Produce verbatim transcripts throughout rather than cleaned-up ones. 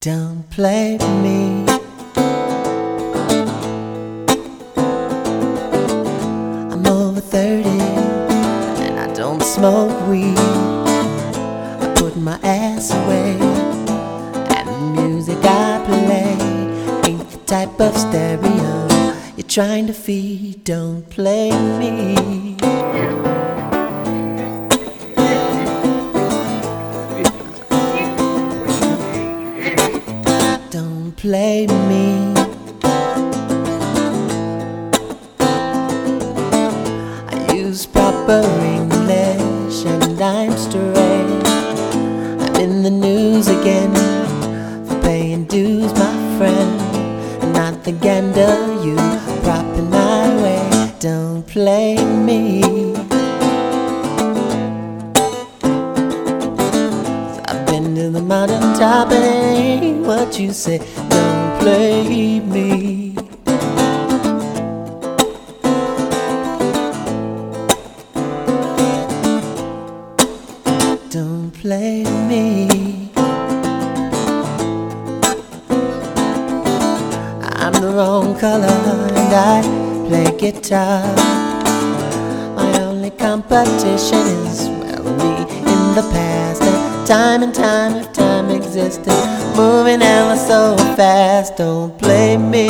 Don't play me. I'm over thirty and I don't smoke weed. I put my ass away and the music I play ain't the type of stereo you're trying to feed. Don't play me. Don't play me. I use proper English and I'm straight. I'm in the news again for paying dues, my friend. Not the gander you propping my way. Don't play me. I've been to the mountaintop and it ain't what you say. Don't play me. Don't play me. I'm the wrong color and I play guitar. My only competition is, well, me in the past. And time and time if time existed, moving ever so fast. Don't play me.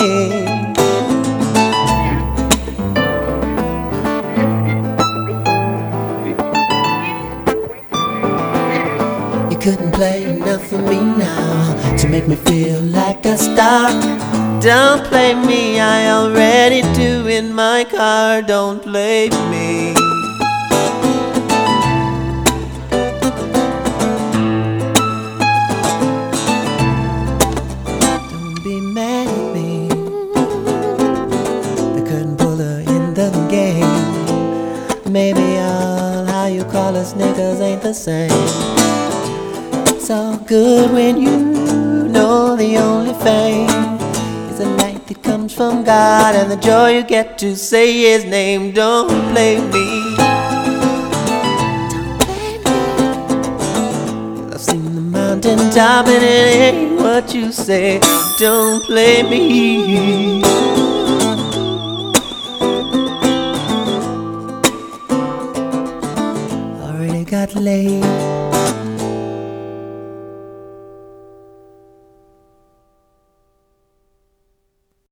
You couldn't play enough for me now to make me feel like a star. Don't play me, I already do in my car. Don't play me. Don't be mad at me. The curtain puller in the game. Maybe all how you call us niggas ain't the same. It's all good when you know the only fame is the light that comes from God and the joy you get to say His name. Don't play me. Don't play me. I've seen the mountain top and it ain't what you say. Don't play me. Already got laid